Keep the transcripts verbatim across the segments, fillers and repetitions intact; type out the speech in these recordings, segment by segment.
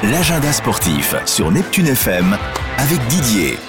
l'agenda sportif sur Neptune F M avec Didier.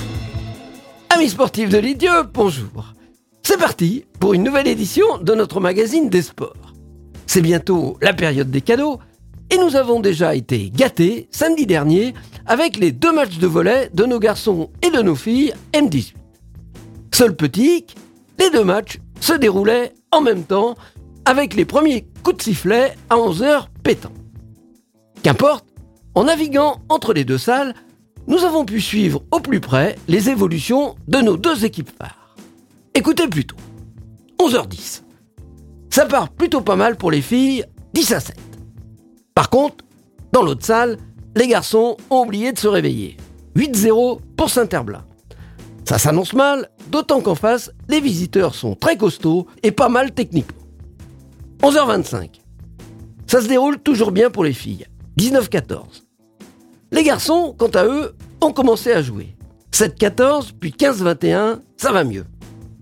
Amis sportifs de l'Idieu, bonjour. C'est parti pour une nouvelle édition de notre magazine des sports. C'est bientôt la période des cadeaux et nous avons déjà été gâtés samedi dernier avec les deux matchs de volley de nos garçons et de nos filles M dix-huit. Seul petit hic, les deux matchs se déroulaient en même temps avec les premiers coups de sifflet à onze heures pétant. Qu'importe, en naviguant entre les deux salles, nous avons pu suivre au plus près les évolutions de nos deux équipes phares. Écoutez plutôt. onze heures dix. Ça part plutôt pas mal pour les filles, dix à sept. Par contre, dans l'autre salle, les garçons ont oublié de se réveiller. huit zéro pour Saint-Herblain. Ça s'annonce mal, d'autant qu'en face, les visiteurs sont très costauds et pas mal techniquement. onze heures vingt-cinq. Ça se déroule toujours bien pour les filles, dix-neuf quatorze. Les garçons, quant à eux, ont commencé à jouer. sept quatorze, puis quinze vingt et un, ça va mieux.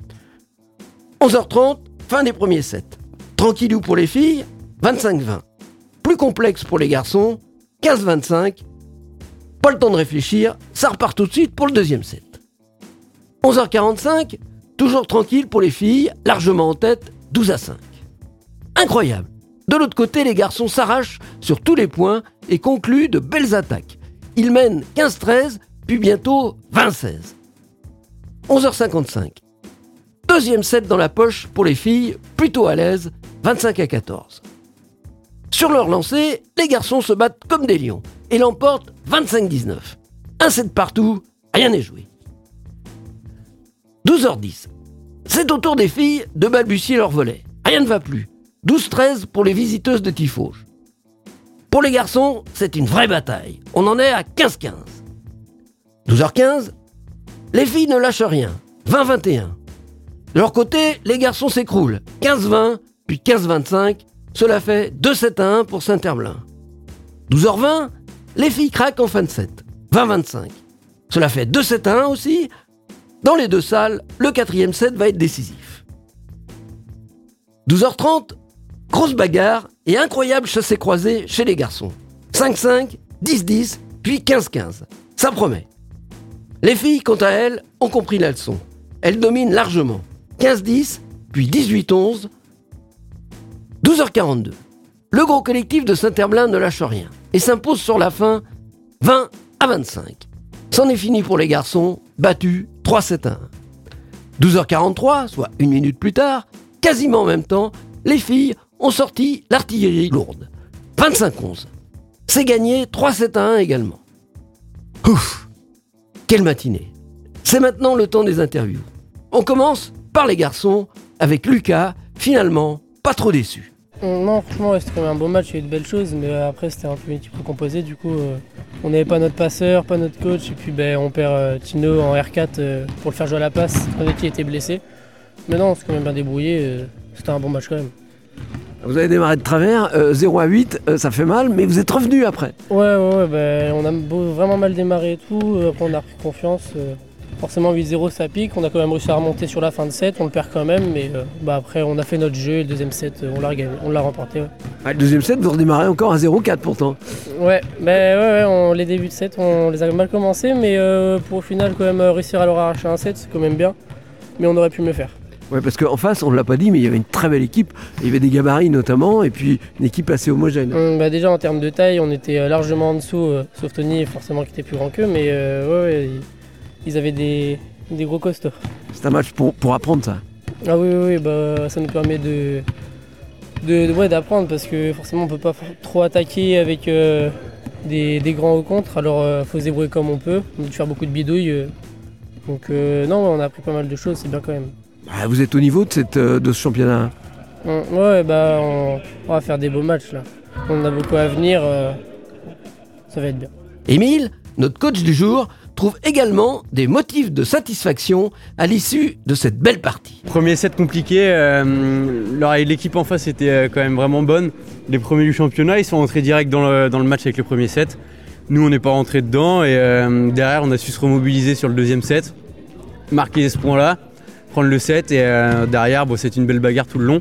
onze heures trente, fin des premiers sets. Tranquillou pour les filles, vingt-cinq vingt. Plus complexe pour les garçons, quinze vingt-cinq. Pas le temps de réfléchir, ça repart tout de suite pour le deuxième set. onze heures quarante-cinq, toujours tranquille pour les filles, largement en tête, douze à cinq. Incroyable. De l'autre côté, les garçons s'arrachent sur tous les points et concluent de belles attaques. Ils mènent quinze treize, puis bientôt vingt seize. onze heures cinquante-cinq. Deuxième set dans la poche pour les filles, plutôt à l'aise, vingt-cinq à quatorze. Sur leur lancée, les garçons se battent comme des lions et l'emportent vingt-cinq dix-neuf. Un set partout, rien n'est joué. douze heures dix. C'est au tour des filles de balbutier leur volley. Rien ne va plus. douze treize pour les visiteuses de Tifauge. Pour les garçons, c'est une vraie bataille. On en est à quinze quinze. douze heures quinze. Les filles ne lâchent rien. vingt vingt et un. De leur côté, les garçons s'écroulent. quinze vingt, puis quinze vingt-cinq. Cela fait deux sept à un pour Saint-Herblain. douze heures vingt. Les filles craquent en fin de set. vingt vingt-cinq. Cela fait deux sept à un aussi. Dans les deux salles, le quatrième set va être décisif. douze heures trente. Grosse bagarre et incroyable chassé-croisé chez les garçons. cinq cinq, dix dix, puis quinze quinze. Ça promet. Les filles, quant à elles, ont compris la leçon. Elles dominent largement. quinze dix, puis dix-huit onze. douze heures quarante-deux. Le gros collectif de Saint-Herblain ne lâche rien et s'impose sur la fin vingt à vingt-cinq. C'en est fini pour les garçons, battus trois sept à un. douze heures quarante-trois, soit une minute plus tard, quasiment en même temps, les filles ont sorti l'artillerie lourde. vingt-cinq onze. C'est gagné trois sept à un également. Ouf! Quelle matinée! C'est maintenant le temps des interviews. On commence par les garçons avec Lucas, finalement pas trop déçu. Non, franchement, ouais, c'était quand même un bon match, il y a eu de belles choses, mais après c'était un peu une équipe recomposée, du coup euh, on n'avait pas notre passeur, pas notre coach, et puis ben, on perd euh, Tino en R quatre euh, pour le faire jouer à la passe, avec qui était blessé. Mais non, on s'est quand même bien débrouillé, euh, c'était un bon match quand même. Vous avez démarré de travers, euh, zéro à huit, euh, ça fait mal, mais vous êtes revenu après. Ouais, ouais, ouais bah, on a beau, vraiment mal démarré et tout, euh, après on a repris confiance. Euh, forcément huit zéro ça pique, on a quand même réussi à remonter sur la fin de set, on le perd quand même, mais euh, bah, après on a fait notre jeu et le deuxième set, euh, on l'a regagné, on l'a remporté. Ouais. Ah, le deuxième set, vous redémarrez encore à zéro quatre pourtant. Ouais, bah, ouais, ouais on, les débuts de set, on les a mal commencés, mais euh, pour au final quand même réussir à leur arracher un set, c'est quand même bien, mais on aurait pu mieux faire. Ouais, parce qu'en face, on ne l'a pas dit, mais il y avait une très belle équipe. Il y avait des gabarits notamment, et puis une équipe assez homogène. Hum, bah déjà en termes de taille, on était largement en dessous, euh, sauf Tony forcément qui était plus grand qu'eux, mais euh, ouais, ouais, ils avaient des, des gros costauds. C'est un match pour, pour apprendre ça. Ah oui, oui, oui bah, ça nous permet de, de, de, ouais, d'apprendre, parce que forcément on ne peut pas trop attaquer avec euh, des, des grands au contre, alors il euh, faut se débrouiller comme on peut, on peut faire beaucoup de bidouilles. Euh, donc euh, non, on a appris pas mal de choses, c'est bien quand même. Ah, vous êtes au niveau de, cette, de ce championnat? Ouais, bah on, on va faire des beaux matchs là. On a beaucoup à venir, euh, ça va être bien. Émile, notre coach du jour, trouve également des motifs de satisfaction à l'issue de cette belle partie. Premier set compliqué, euh, l'équipe en face était quand même vraiment bonne. Les premiers du championnat, ils sont rentrés direct dans le, dans le match avec le premier set. Nous, on n'est pas rentrés dedans et euh, derrière, on a su se remobiliser sur le deuxième set, marquer ce point-là, prendre le set et euh, derrière, bon, c'est une belle bagarre tout le long.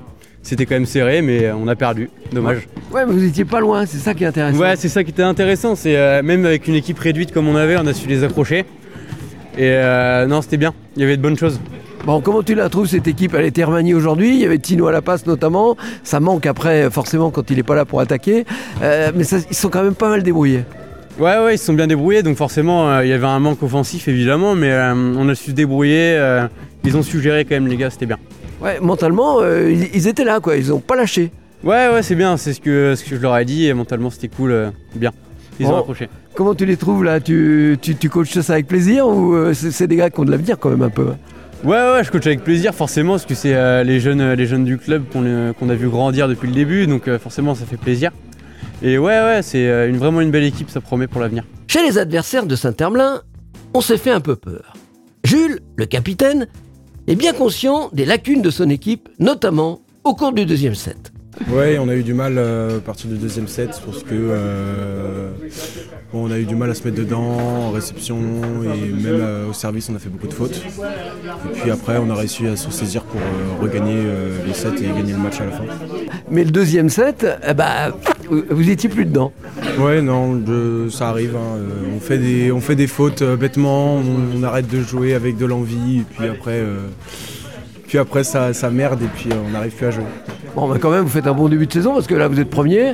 C'était quand même serré, mais on a perdu. Dommage. Ouais, mais vous étiez pas loin, c'est ça qui est intéressant. Ouais, c'est ça qui était intéressant. C'est euh, même avec une équipe réduite comme on avait, on a su les accrocher. Et euh, non, c'était bien. Il y avait de bonnes choses. Bon, comment tu la trouves cette équipe? Elle était remaniée aujourd'hui, il y avait Tino à la passe notamment. Ça manque après, forcément, quand il n'est pas là pour attaquer. Euh, mais ça, ils sont quand même pas mal débrouillés. Ouais, ouais, ils se sont bien débrouillés. Donc forcément, euh, il y avait un manque offensif, évidemment. Mais euh, on a su se débrouiller. Euh, ils ont su gérer quand même, les gars, c'était bien. Ouais, mentalement, euh, ils, ils étaient là, quoi. Ils n'ont pas lâché. Ouais, ouais, c'est bien. C'est ce que, ce que je leur ai dit. Et mentalement, c'était cool. Euh, bien. Ils bon, ont accroché. Comment tu les trouves, là? Tu, tu, tu coaches ça avec plaisir ou euh, c'est, c'est des gars qui ont de l'avenir, quand même, un peu? Ouais, ouais, je coach avec plaisir, forcément, parce que c'est euh, les, jeunes, les jeunes du club qu'on, euh, qu'on a vu grandir depuis le début. Donc euh, forcément, ça fait plaisir. Et ouais, ouais, c'est euh, une, vraiment une belle équipe. Ça promet pour l'avenir. Chez les adversaires de Saint-Herblain, on s'est fait un peu peur. Jules, le capitaine, est bien conscient des lacunes de son équipe, notamment au cours du deuxième set. Ouais, on a eu du mal euh, à partir du deuxième set parce que euh, bon, on a eu du mal à se mettre dedans en réception et même euh, au service on a fait beaucoup de fautes. Et puis après on a réussi à se saisir pour euh, regagner euh, les sets et gagner le match à la fin. Mais le deuxième set, eh bah, vous étiez plus dedans. Ouais, non, je, ça arrive. Hein, euh, on fait des, on fait des fautes euh, bêtement, on, on arrête de jouer avec de l'envie et puis après, euh, puis après ça, ça merde et puis euh, on n'arrive plus à jouer. Bon, bah quand même, vous faites un bon début de saison parce que là, vous êtes premier.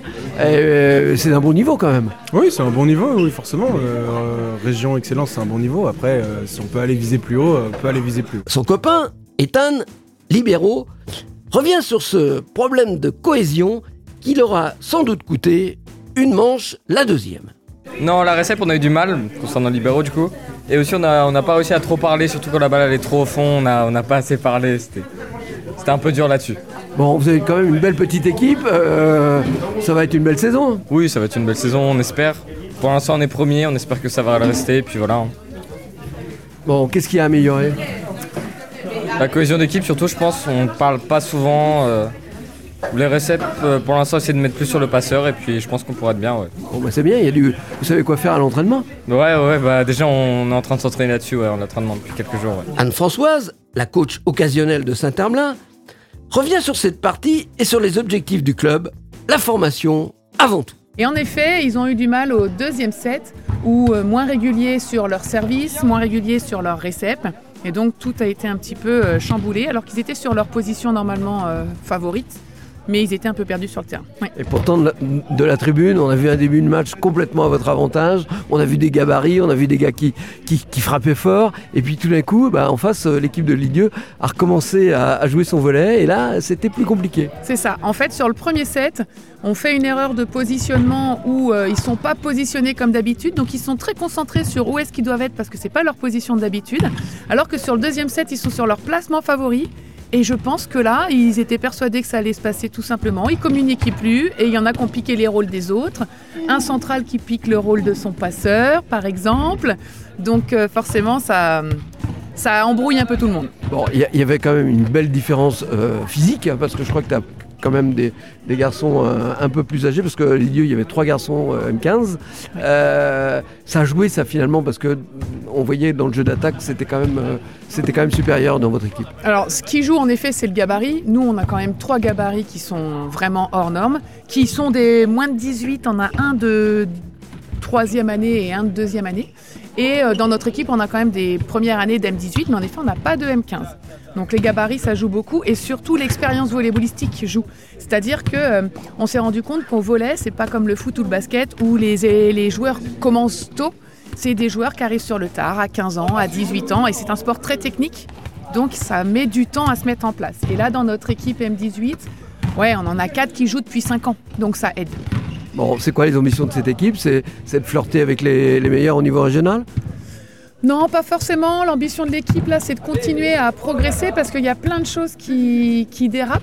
Et c'est un bon niveau quand même. Oui, c'est un bon niveau, oui, forcément. Euh, région Excellence, c'est un bon niveau. Après, euh, si on peut aller viser plus haut, on peut aller viser plus haut. Son copain, Ethan, libéraux, revient sur ce problème de cohésion qui leur a sans doute coûté une manche, la deuxième. Non, la récepte, on a eu du mal concernant libéraux du coup. Et aussi, on n'a on a pas réussi à trop parler, surtout quand la balle allait trop au fond. On n'a on a pas assez parlé. C'était, c'était un peu dur là-dessus. Bon, vous avez quand même une belle petite équipe, euh, ça va être une belle saison. Oui, ça va être une belle saison, on espère. Pour l'instant, on est premier, on espère que ça va le rester, et puis voilà. Bon, qu'est-ce qui a amélioré? La cohésion d'équipe, surtout, je pense, on ne parle pas souvent. Euh, les réceptes, euh, pour l'instant, essayer de mettre plus sur le passeur, et puis je pense qu'on pourra être bien, ouais. Bon, bah c'est bien, il y a du... vous savez quoi faire à l'entraînement? Ouais, ouais, bah déjà, on est en train de s'entraîner là-dessus, ouais, on l'entraînement depuis quelques jours, ouais. Anne-Françoise, la coach occasionnelle de Saint-Herblain, revient sur cette partie et sur les objectifs du club, la formation avant tout. Et en effet, ils ont eu du mal au deuxième set, où euh, moins réguliers sur leur service, moins réguliers sur leur récep. Et donc tout a été un petit peu euh, chamboulé, alors qu'ils étaient sur leur position normalement euh, favorite. Mais ils étaient un peu perdus sur le terrain. Oui. Et pourtant, de la, de la tribune, on a vu un début de match complètement à votre avantage. On a vu des gabarits, on a vu des gars qui, qui, qui frappaient fort. Et puis tout d'un coup, bah, en face, l'équipe de Ligue deux a recommencé à, à jouer son volet. Et là, c'était plus compliqué. C'est ça. En fait, sur le premier set, on fait une erreur de positionnement où euh, ils ne sont pas positionnés comme d'habitude. Donc ils sont très concentrés sur où est-ce qu'ils doivent être parce que ce n'est pas leur position d'habitude. Alors que sur le deuxième set, ils sont sur leur placement favori. Et je pense que là, ils étaient persuadés que ça allait se passer tout simplement. Ils communiquaient plus et il y en a qui ont piqué les rôles des autres. Un central qui pique le rôle de son passeur, par exemple. Donc euh, forcément, ça, ça embrouille un peu tout le monde. Bon, il y, y avait quand même une belle différence euh, physique, hein, parce que je crois que tu as quand même des, des garçons euh, un peu plus âgés, parce que Lidieux, il y avait trois garçons euh, M quinze. Euh, ça a joué ça finalement, parce que on voyait dans le jeu d'attaque, c'était quand même, euh, c'était quand même supérieur dans votre équipe. Alors, ce qui joue en effet, c'est le gabarit. Nous, on a quand même trois gabarits qui sont vraiment hors normes, qui sont des moins de dix-huit. On a un de troisième année et un de deuxième année. Et euh, dans notre équipe, on a quand même des premières années d'M dix-huit, mais en effet, on n'a pas de M quinze. Donc les gabarits, ça joue beaucoup, et surtout l'expérience volleyballistique joue. C'est-à-dire qu'on euh, s'est rendu compte qu'au volley, c'est pas comme le foot ou le basket où les, les joueurs commencent tôt. C'est des joueurs qui arrivent sur le tard, à quinze ans, à dix-huit ans, et c'est un sport très technique. Donc ça met du temps à se mettre en place. Et là, dans notre équipe M dix-huit, ouais, on en a quatre qui jouent depuis cinq ans, donc ça aide. Bon, c'est quoi les ambitions de cette équipe? C'est, c'est de flirter avec les, les meilleurs au niveau régional? Non, pas forcément. L'ambition de l'équipe, là, c'est de continuer à progresser parce qu'il y a plein de choses qui, qui dérapent.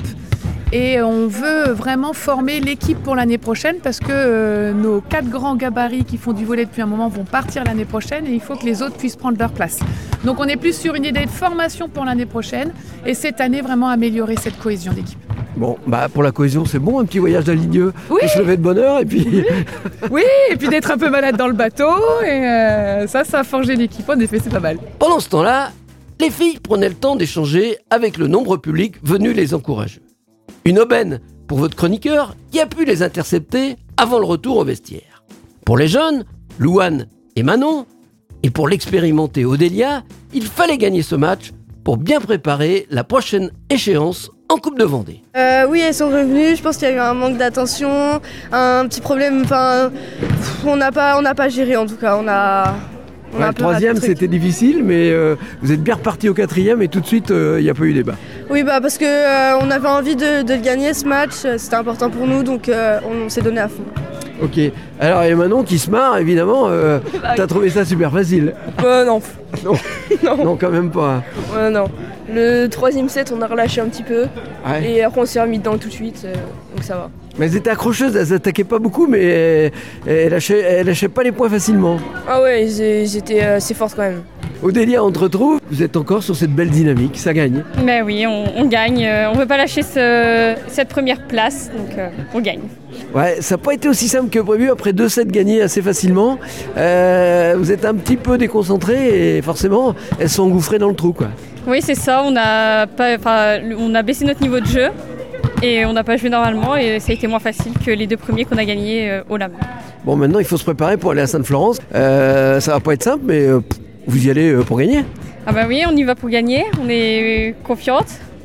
Et on veut vraiment former l'équipe pour l'année prochaine parce que euh, nos quatre grands gabarits qui font du volley depuis un moment vont partir l'année prochaine et il faut que les autres puissent prendre leur place. Donc on est plus sur une idée de formation pour l'année prochaine et cette année vraiment améliorer cette cohésion d'équipe. Bon, bah pour la cohésion, c'est bon, un petit voyage à Lidieux, oui. Pour se lever de bonne heure et puis... Oui, oui, et puis d'être un peu malade dans le bateau et euh, ça, ça a forgé l'équipe. En effet, c'est pas mal. Pendant ce temps-là, les filles prenaient le temps d'échanger avec le nombreux public venu les encourager. Une aubaine pour votre chroniqueur qui a pu les intercepter avant le retour au vestiaire. Pour les jeunes, Louane et Manon, et pour l'expérimenté Odélia, il fallait gagner ce match pour bien préparer la prochaine échéance en Coupe de Vendée. Euh, oui, elles sont revenues. Je pense qu'il y a eu un manque d'attention, un petit problème. Enfin, on n'a pas, on n'a pas géré en tout cas. On a. On Ouais, a le troisième, c'était difficile, mais euh, vous êtes bien reparti au quatrième et tout de suite, il euh, n'y a pas eu débat. Oui, bah parce que euh, on avait envie de, de le gagner ce match. C'était important pour nous, donc euh, on s'est donné à fond. Ok. Alors, il y a Manon qui se marre, évidemment. Euh, T'as trouvé ça super facile? Euh, non. Non. non. Non, quand même pas. Ouais, non. Le troisième set, on a relâché un petit peu. Ouais. Et après, on s'est remis dedans tout de suite. Euh, donc ça va. Mais elles étaient accrocheuses, elles attaquaient pas beaucoup, mais elles, elles, lâchaient, elles lâchaient pas les points facilement. Ah ouais, ils étaient assez fortes quand même. Odélia, on te retrouve. Vous êtes encore sur cette belle dynamique, ça gagne. Ben oui, on, on gagne. On ne veut pas lâcher ce, cette première place, donc euh, on gagne. Ouais, ça n'a pas été aussi simple que prévu. Après deux sets gagnés assez facilement, euh, vous êtes un petit peu déconcentrés et forcément, elles sont engouffrées dans le trou, quoi. Oui, c'est ça. On a, pas, on a baissé notre niveau de jeu et on n'a pas joué normalement et ça a été moins facile que les deux premiers qu'on a gagnés euh, haut la main. Bon, maintenant, il faut se préparer pour aller à Sainte-Florence. Euh, ça va pas être simple, mais euh, vous y allez euh, pour gagner. Ah bah oui, on y va pour gagner. On est confiante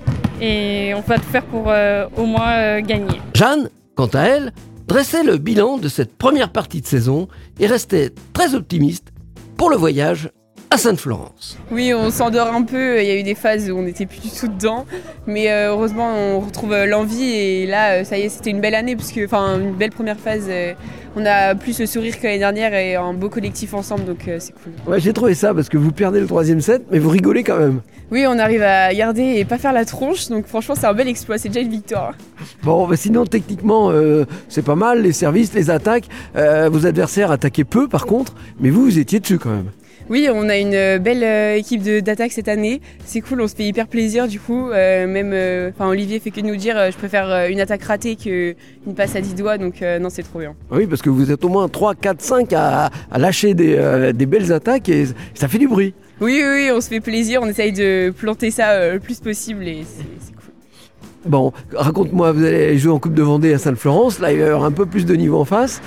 et on va tout faire pour euh, au moins euh, gagner. Jeanne, quant à elle, dressait le bilan de cette première partie de saison et restait très optimiste pour le voyage à Sainte-Florence. Oui, on s'endort un peu, il y a eu des phases où on n'était plus du tout dedans, mais euh, heureusement on retrouve l'envie et là ça y est, c'était une belle année, parce que, enfin une belle première phase, euh, on a plus le sourire que l'année dernière et un beau collectif ensemble, donc euh, c'est cool. Ouais, j'ai trouvé ça parce que vous perdez le troisième set, mais vous rigolez quand même. Oui, on arrive à garder et pas faire la tronche, donc franchement c'est un bel exploit, c'est déjà une victoire. Bon, bah sinon techniquement euh, c'est pas mal, les services, les attaques, euh, vos adversaires attaquaient peu par contre, mais vous, vous étiez dessus quand même. Oui, on a une belle euh, équipe de, d'attaque cette année. C'est cool, on se fait hyper plaisir du coup. Euh, même, euh, Olivier fait que de nous dire euh, je préfère euh, une attaque ratée qu'une passe à dix doigts. Donc euh, non, c'est trop bien. Oui, parce que vous êtes au moins trois, quatre, cinq à, à lâcher des, euh, des belles attaques et ça fait du bruit. Oui, oui, oui, on se fait plaisir. On essaye de planter ça euh, le plus possible et c'est, c'est cool. Bon, raconte-moi, vous allez jouer en Coupe de Vendée à Sainte-Florence, là il va y avoir un peu plus de niveau en face.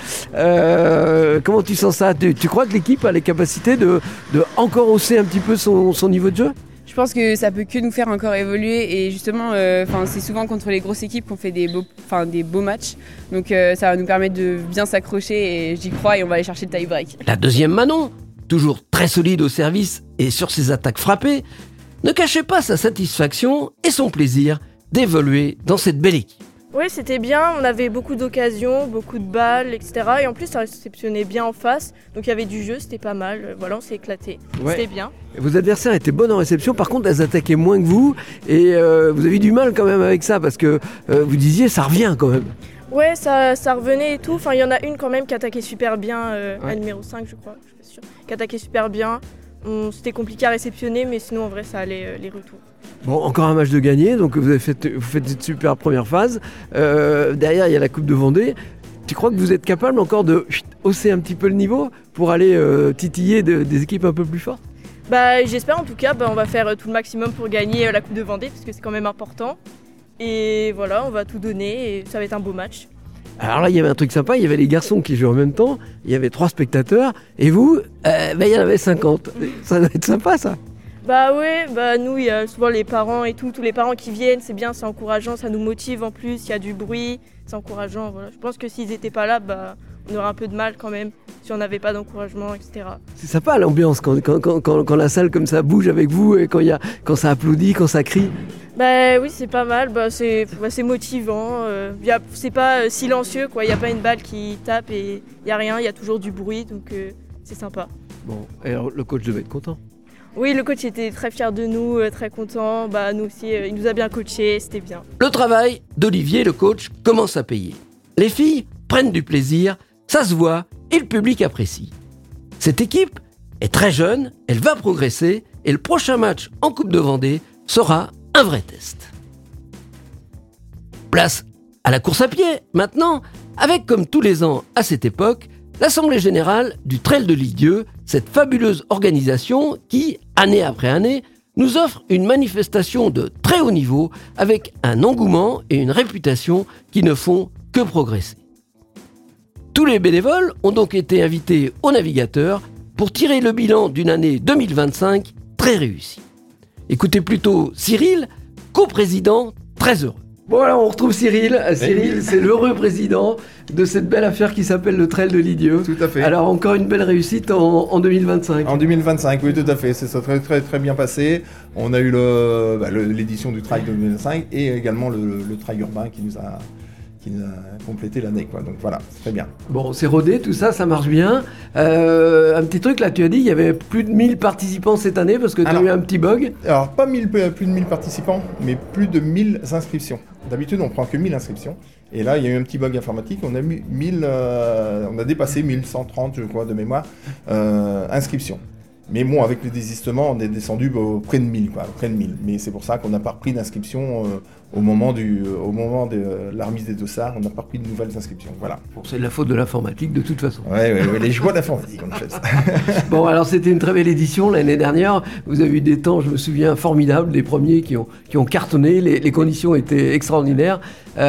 Euh, comment tu sens ça? tu, tu crois que l'équipe a les capacités de, de encore hausser un petit peu son, son niveau de jeu? Je pense que ça peut que nous faire encore évoluer et justement, euh, c'est souvent contre les grosses équipes qu'on fait des beaux, des beaux matchs. Donc euh, ça va nous permettre de bien s'accrocher et j'y crois et on va aller chercher le tie-break. La deuxième Manon, toujours très solide au service et sur ses attaques frappées, ne cachait pas sa satisfaction et son plaisir d'évoluer dans cette belle équipe. Oui, c'était bien, on avait beaucoup d'occasions, beaucoup de balles, et cetera. Et en plus, ça réceptionnait bien en face, donc il y avait du jeu, c'était pas mal. Voilà, on s'est éclaté, ouais. C'était bien. Vos adversaires étaient bonnes en réception, par contre, elles attaquaient moins que vous, et euh, vous avez du mal quand même avec ça, parce que euh, vous disiez, ça revient quand même. Ouais, ça, ça revenait et tout. Enfin, il y en a une quand même qui attaquait super bien, euh, ouais. La numéro cinq, je crois, je suis pas sûre, qui attaquait super bien. On, c'était compliqué à réceptionner, mais sinon, en vrai, ça allait euh, les retours. Bon, encore un match de gagné, donc vous, avez fait, vous faites une super première phase. Euh, derrière, il y a la Coupe de Vendée. Tu crois que vous êtes capable encore de chut, hausser un petit peu le niveau pour aller euh, titiller de, des équipes un peu plus fortes? Bah, j'espère en tout cas, bah, on va faire tout le maximum pour gagner euh, la Coupe de Vendée, parce que c'est quand même important. Et voilà, on va tout donner et ça va être un beau match. Alors là, il y avait un truc sympa, il y avait les garçons qui jouaient en même temps, il y avait trois spectateurs, et vous, euh, bah, il y en avait cinquante. Ça doit être sympa, ça. Bah ouais, bah nous, il y a souvent les parents et tout, tous les parents qui viennent, c'est bien, c'est encourageant, ça nous motive en plus, il y a du bruit, c'est encourageant, voilà. Je pense que s'ils n'étaient pas là, bah, on aurait un peu de mal quand même, si on n'avait pas d'encouragement, et cetera. C'est sympa l'ambiance, quand, quand, quand, quand, quand la salle comme ça bouge avec vous, et quand, y a, quand ça applaudit, quand ça crie. Bah oui, c'est pas mal, bah, c'est, bah, c'est motivant, euh, y a, c'est pas euh, silencieux, quoi. Il n'y a pas une balle qui tape et il n'y a rien, il y a toujours du bruit, donc euh, c'est sympa. Bon, et alors le coach devait être content? Oui, le coach était très fier de nous, euh, très content. Bah, nous aussi, euh, il nous a bien coachés, c'était bien. Le travail d'Olivier, le coach, commence à payer. Les filles prennent du plaisir, ça se voit et le public apprécie. Cette équipe est très jeune, elle va progresser et le prochain match en Coupe de Vendée sera un vrai test. Place à la course à pied, maintenant, avec comme tous les ans à cette époque, l'Assemblée Générale du Trail de Lisieux, cette fabuleuse organisation qui, année après année, nous offre une manifestation de très haut niveau avec un engouement et une réputation qui ne font que progresser. Tous les bénévoles ont donc été invités au navigateur pour tirer le bilan d'une année deux mille vingt-cinq très réussie. Écoutez plutôt Cyril, coprésident très heureux. Bon, alors on retrouve Cyril. Cyril, c'est l'heureux président de cette belle affaire qui s'appelle le Trail de Lisieux. Tout à fait. Alors encore une belle réussite en, en deux mille vingt-cinq. En deux mille vingt-cinq, oui, tout à fait. C'est ça, très très très bien passé. On a eu le, bah, le, l'édition du Trail deux mille vingt-cinq et également le, le Trail urbain qui nous a qui nous a complété l'année, quoi. Donc voilà, c'est très bien. Bon, c'est rodé, tout ça, ça marche bien. Euh, un petit truc, là, tu as dit, il y avait plus de mille participants cette année parce que tu as eu un petit bug. Alors, pas mille, plus de mille participants, mais plus de mille inscriptions. D'habitude, on prend que mille inscriptions. Et là, il y a eu un petit bug informatique. On a, mis mille, euh, on a dépassé mille cent trente, je crois, de mémoire, euh, inscriptions. Mais bon, avec le désistement, on est descendu bah, près de mille, quoi, près de mille. Mais c'est pour ça qu'on n'a pas repris d'inscription euh, au moment, du, euh, au moment de euh, la remise des dossards. On n'a pas repris de nouvelles inscriptions. Voilà. Bon, c'est de la faute de l'informatique, de toute façon. Oui, ouais, ouais, les joies d'informatique, on fait ça. Bon, alors c'était une très belle édition l'année dernière. Vous avez eu des temps, je me souviens, formidables, des premiers qui ont, qui ont cartonné. Les, les conditions étaient extraordinaires.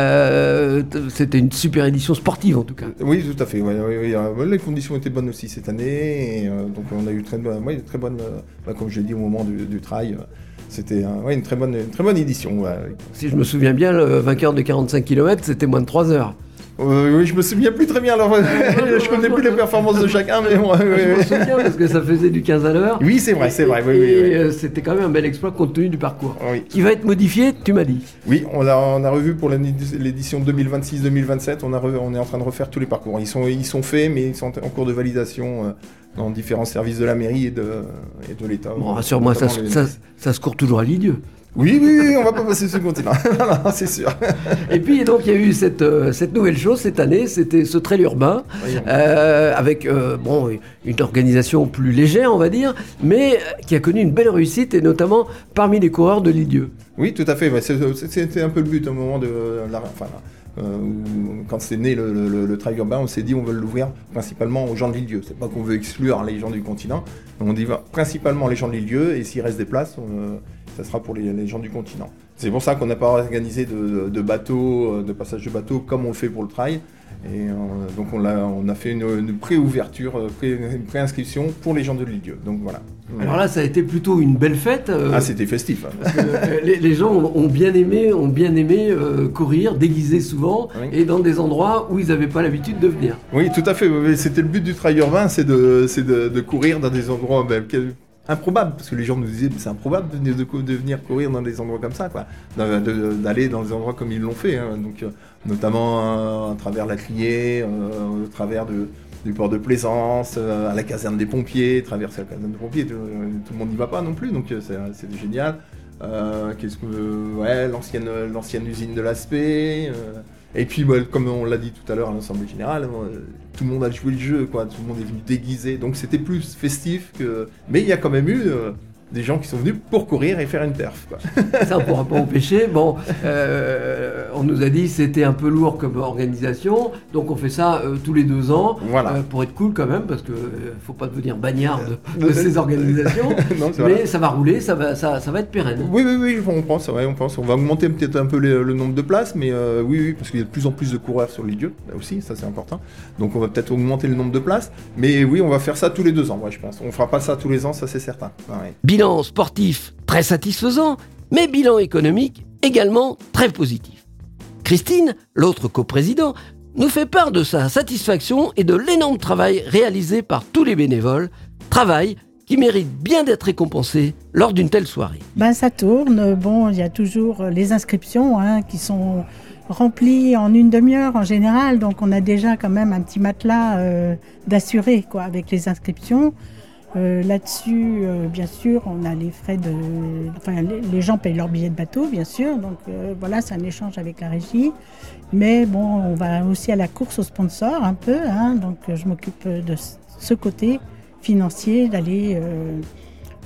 Euh, c'était une super édition sportive, en tout cas. Oui, tout à fait. Ouais, ouais, ouais. Les conditions étaient bonnes aussi cette année. Et, euh, donc on a eu très bonne... Ouais, très bonne, euh, comme je l'ai dit au moment du, du trail, euh, c'était euh, ouais, une, très bonne, une très bonne édition. Ouais. Si je me souviens bien, le vainqueur de quarante-cinq kilomètres, c'était moins de trois heures. Euh, oui, je me souviens plus très bien, alors je connais plus les performances de chacun, mais bon, ouais, je me souviens parce que ça faisait du quinze à l'heure. Oui, c'est vrai, c'est vrai. Oui, et oui, oui. euh, c'était quand même un bel exploit compte tenu du parcours. Oui. Qui va être modifié, tu m'as dit. Oui, on a, on a revu pour l'édition deux mille vingt-six deux mille vingt-sept, on, a revu, on est en train de refaire tous les parcours. Ils sont, ils sont faits, mais ils sont en cours de validation euh, dans différents services de la mairie et de, et de l'État. Bon, rassure-moi, ça, les... ça, ça se court toujours à Lisieux. Oui, oui, oui, on va pas passer ce continent, non, c'est sûr. Et puis donc il y a eu cette, euh, cette nouvelle chose cette année, c'était ce trail urbain, oui, euh, avec euh, bon, une organisation plus légère on va dire, mais qui a connu une belle réussite et notamment parmi les coureurs de Lisieux. Oui, tout à fait, ouais, c'était un peu le but au moment de la... Enfin, Euh, quand c'est né le, le, le trail urbain, on s'est dit on veut l'ouvrir principalement aux gens de Lisieux. C'est pas qu'on veut exclure les gens du continent, on dit principalement les gens de Lisieux et s'il reste des places, on, ça sera pour les, les gens du continent. C'est pour ça qu'on n'a pas organisé de, de bateaux, de passage de bateaux comme on le fait pour le trail. Et euh, donc on a, on a fait une, une pré-ouverture, pré, une pré-inscription pour les gens de Lisieux. Donc voilà. Alors là, ça a été plutôt une belle fête. Euh, ah, c'était festif. Hein. Parce que, euh, les, les gens ont bien aimé, ont bien aimé euh, courir, déguisés souvent, oui. Et dans des endroits où ils n'avaient pas l'habitude de venir. Oui, tout à fait. C'était le but du trail urbain, c'est de, c'est de, de courir dans des endroits ben, improbables, parce que les gens nous disaient c'est improbable de, de, de venir courir dans des endroits comme ça, quoi. De, de, d'aller dans des endroits comme ils l'ont fait, hein. Donc, euh, notamment euh, à travers la Criée, euh, au travers de, du port de Plaisance, euh, à la caserne des pompiers, traverser la caserne des pompiers, tout, tout le monde n'y va pas non plus, donc c'est, c'est génial. Euh, qu'est-ce que, ouais, l'ancienne, l'ancienne usine de l'Aspect. Euh, Et puis, bah, comme on l'a dit tout à l'heure à l'Assemblée Générale, euh, tout le monde a joué le jeu, quoi. Tout le monde est venu déguisé, donc c'était plus festif que... Mais il y a quand même eu euh, des gens qui sont venus pour courir et faire une perf, quoi. Ça, on ne pourra pas empêcher. Bon, euh, on nous a dit que c'était un peu lourd comme organisation, donc on fait ça euh, tous les deux ans, voilà. euh, pour être cool quand même, parce qu'il ne euh, faut pas devenir bagnard de, de ces organisations. Non, mais vrai. Ça va rouler, ça va, ça, ça va être pérenne. Oui, oui, oui, on pense, ouais, on pense. On va augmenter peut-être un peu les, le nombre de places, mais euh, oui, oui, parce qu'il y a de plus en plus de coureurs sur les lieux, là aussi, ça c'est important. Donc on va peut-être augmenter le nombre de places, mais oui, on va faire ça tous les deux ans, ouais, je pense. On ne fera pas ça tous les ans, ça c'est certain. Ouais. Bilan sportif très satisfaisant, mais bilan économique également très positif. Christine, l'autre coprésident, nous fait part de sa satisfaction et de l'énorme travail réalisé par tous les bénévoles, travail qui mérite bien d'être récompensé lors d'une telle soirée. Ben, ça tourne, bon, il y a toujours les inscriptions hein, qui sont remplies en une demi-heure en général, donc on a déjà quand même un petit matelas euh, d'assuré quoi, avec les inscriptions. Euh, là-dessus, euh, bien sûr, on a les frais de... Enfin, les, les gens payent leur billet de bateau, bien sûr. Donc, euh, voilà, c'est un échange avec la régie. Mais bon, on va aussi à la course aux sponsors, un peu. Hein, donc, je m'occupe de ce côté financier, d'aller euh,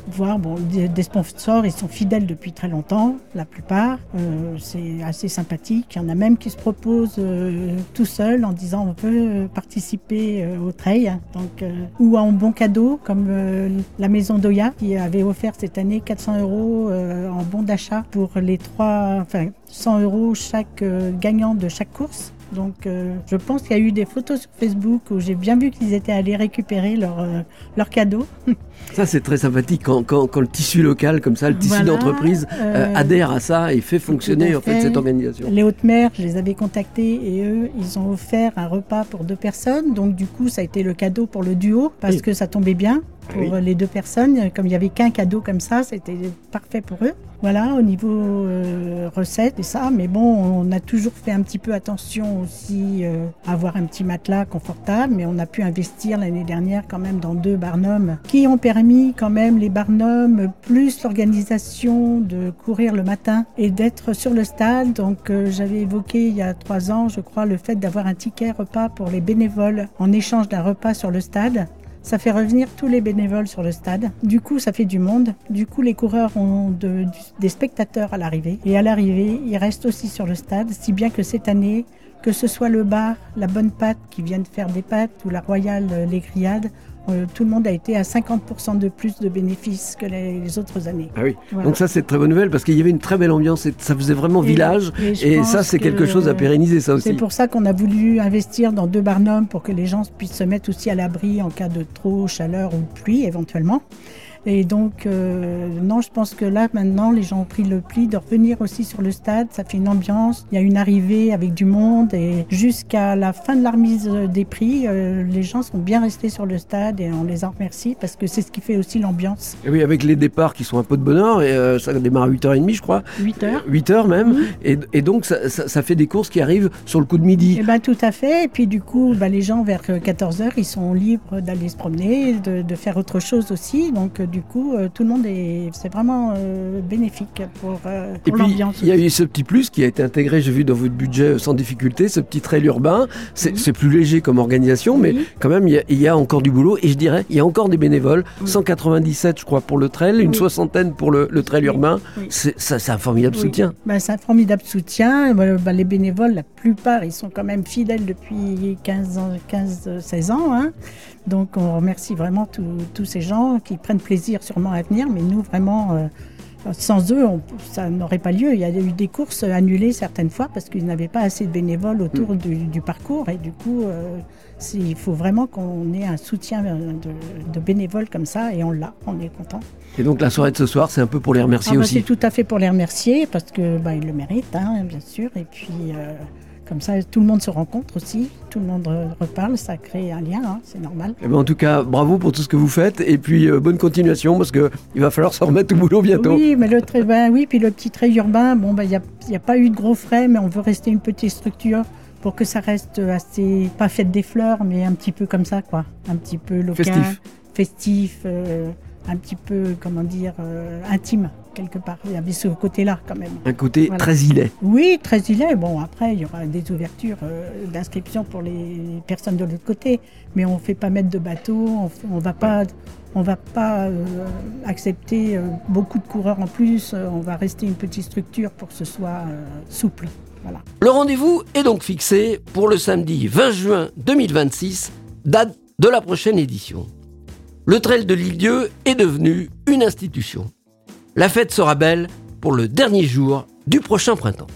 voir bon, des, des sponsors, ils sont fidèles depuis très longtemps, la plupart. Euh, c'est assez sympathique. Il y en a même qui se proposent euh, tout seuls en disant on peut participer euh, au trail. Donc, euh, ou en bon cadeau, comme euh, la maison d'Oya qui avait offert cette année quatre cents euros euh, en bon d'achat pour les trois, enfin cent euros chaque euh, gagnant de chaque course. Donc euh, je pense qu'il y a eu des photos sur Facebook où j'ai bien vu qu'ils étaient allés récupérer leur, euh, leur cadeau. Ça c'est très sympathique quand, quand, quand le tissu local comme ça, le tissu voilà, d'entreprise euh, euh, adhère à ça et fait fonctionner en fait cette organisation. Les Hautes-Mers, je les avais contactés et eux, ils ont offert un repas pour deux personnes. Donc du coup ça a été le cadeau pour le duo parce oui. que ça tombait bien pour oui. les deux personnes. Comme il n'y avait qu'un cadeau comme ça, c'était parfait pour eux. Voilà, au niveau euh, recettes et ça, mais bon, on a toujours fait un petit peu attention aussi euh, à avoir un petit matelas confortable, mais on a pu investir l'année dernière quand même dans deux barnums qui ont permis quand même les barnums plus l'organisation de courir le matin et d'être sur le stade. Donc euh, j'avais évoqué il y a trois ans, je crois, le fait d'avoir un ticket repas pour les bénévoles en échange d'un repas sur le stade. Ça fait revenir tous les bénévoles sur le stade. Du coup, ça fait du monde. Du coup, les coureurs ont de, des spectateurs à l'arrivée. Et à l'arrivée, ils restent aussi sur le stade, si bien que cette année, que ce soit le bar, la Bonne Pâte qui vient de faire des pâtes ou la Royale, les grillades, euh, tout le monde a été à cinquante pour cent de plus de bénéfices que les, les autres années. Ah oui, voilà. Donc ça c'est une très bonne nouvelle parce qu'il y avait une très belle ambiance et ça faisait vraiment et, village et, et ça c'est quelque chose à pérenniser ça aussi. C'est pour ça qu'on a voulu investir dans deux barnums pour que les gens puissent se mettre aussi à l'abri en cas de trop chaleur ou de pluie éventuellement. Et donc, euh, non, je pense que là, maintenant, les gens ont pris le pli de revenir aussi sur le stade. Ça fait une ambiance. Il y a une arrivée avec du monde. Et jusqu'à la fin de la remise des prix, euh, les gens sont bien restés sur le stade et on les en remercie parce que c'est ce qui fait aussi l'ambiance. Et oui, avec les départs qui sont un peu de bonheur. Et euh, ça démarre à huit heures trente, je crois. huit heures. huit heures même. Mmh. Et, et donc, ça, ça, ça fait des courses qui arrivent sur le coup de midi. Eh bien, tout à fait. Et puis, du coup, bah, les gens, vers quatorze heures, ils sont libres d'aller se promener, de, de faire autre chose aussi. Donc, du coup, euh, tout le monde est, c'est vraiment euh, bénéfique pour, euh, pour l'ambiance. Et puis, il y a eu ce petit plus qui a été intégré, j'ai vu dans votre budget sans difficulté, ce petit trail urbain. C'est, oui. c'est plus léger comme organisation, mais oui. quand même, il y, a, il y a encore du boulot. Et je dirais, il y a encore des bénévoles. Oui. cent quatre-vingt-dix-sept, je crois, pour le trail, une oui. soixantaine pour le, le trail oui. urbain. Oui. C'est, ça, c'est un formidable oui. soutien. Ben, c'est un formidable soutien. Ben, les bénévoles, la plupart, ils sont quand même fidèles depuis quinze, seize ans. Hein. Donc on remercie vraiment tous ces gens qui prennent plaisir sûrement à venir, mais nous vraiment, euh, sans eux, on, ça n'aurait pas lieu. Il y a eu des courses annulées certaines fois parce qu'ils n'avaient pas assez de bénévoles autour mmh. du, du parcours et du coup, euh, il faut vraiment qu'on ait un soutien de, de bénévoles comme ça et on l'a, on est content. Et donc la soirée de ce soir, c'est un peu pour les remercier ah, bah, aussi. C'est tout à fait pour les remercier parce que bah, ils le méritent, hein, bien sûr, et puis. Euh, Comme ça, tout le monde se rencontre aussi, tout le monde reparle, ça crée un lien, hein, c'est normal. Eh ben, en tout cas, bravo pour tout ce que vous faites et puis euh, bonne continuation parce qu'il va falloir se remettre au boulot bientôt. Oui, mais le, tra- ben, oui, puis le petit trail urbain, bon, il ben, n'y a, a pas eu de gros frais, mais on veut rester une petite structure pour que ça reste assez, pas fête des fleurs, mais un petit peu comme ça, quoi, un petit peu local, festif, festif euh, un petit peu, comment dire, euh, intime. Quelque part, il y avait ce côté-là quand même. Un côté voilà. très îlet. Oui, très îlet. Bon, après, il y aura des ouvertures euh, d'inscription pour les personnes de l'autre côté, mais on ne fait pas mettre de bateau, on ne va pas, on va pas euh, accepter euh, beaucoup de coureurs en plus, euh, on va rester une petite structure pour que ce soit euh, souple. Voilà. Le rendez-vous est donc fixé pour le samedi vingt juin deux mille vingt-six, date de la prochaine édition. Le Trail de l'Île-Dieu est devenu une institution. La fête sera belle pour le dernier jour du prochain printemps.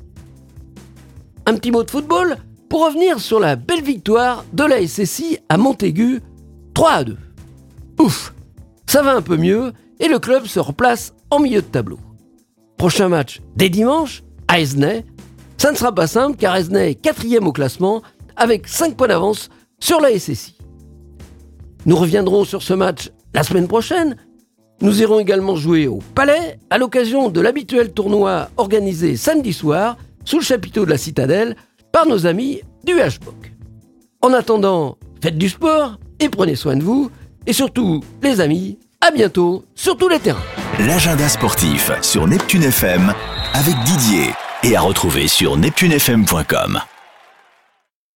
Un petit mot de football pour revenir sur la belle victoire de la S S I à Montaigu, trois à deux. Ouf, ça va un peu mieux et le club se replace en milieu de tableau. Prochain match dès dimanche à Esnay. Ça ne sera pas simple car Esnay est quatrième au classement avec cinq points d'avance sur la S S I. Nous reviendrons sur ce match la semaine prochaine. Nous irons également jouer au Palais à l'occasion de l'habituel tournoi organisé samedi soir sous le chapiteau de la Citadelle par nos amis du H B O C. En attendant, faites du sport et prenez soin de vous. Et surtout, les amis, à bientôt sur tous les terrains. L'agenda sportif sur Neptune F M avec Didier et à retrouver sur neptune f m point com.